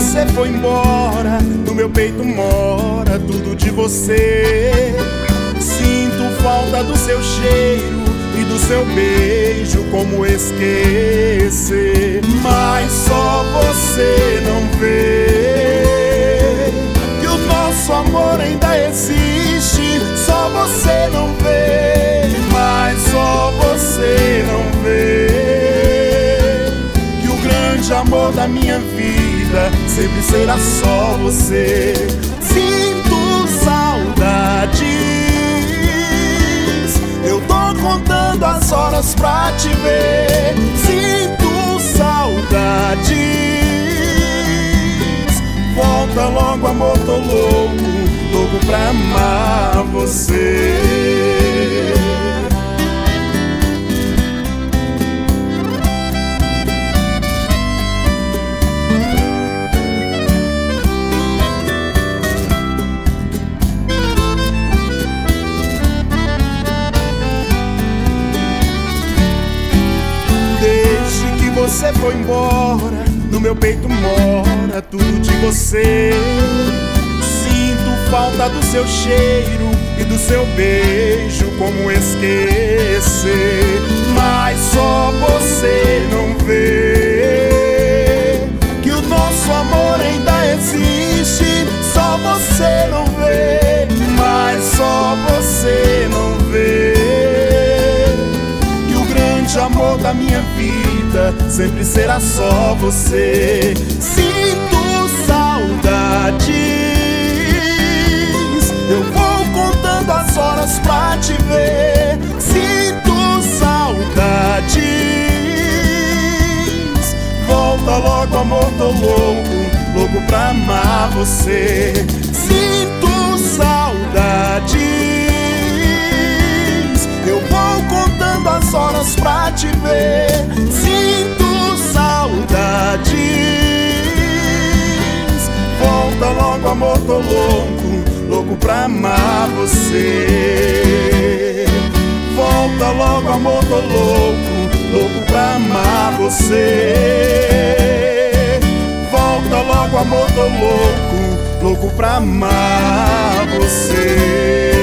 você foi embora, no meu peito mora tudo de você. Sinto falta do seu cheiro e do seu beijo, como esquecer? Mas só você não vê que o nosso amor ainda existe. Só você não vê, mas só você não vê que o grande amor da minha vida sempre será só você. Sinto saudades, eu tô contando as horas pra te ver. Sinto saudades, volta logo amor, tô louco, louco pra amar você. Você foi embora, no meu peito mora tudo de você. Sinto falta do seu cheiro e do seu beijo, como esquecer? Mas só você não vê que o nosso amor ainda existe. Só você não vê, mas só você não vê que o grande amor da minha vida sempre será só você. Sinto saudades, eu vou contando as horas pra te ver. Sinto saudades, volta logo amor, tô louco, louco pra amar você. Sinto saudades, eu vou contando as horas pra te ver. Sinto saudades, volta logo amor, tô louco, louco pra amar você. Volta logo amor, tô louco, louco pra amar você. Volta logo amor, tô louco, louco pra amar você.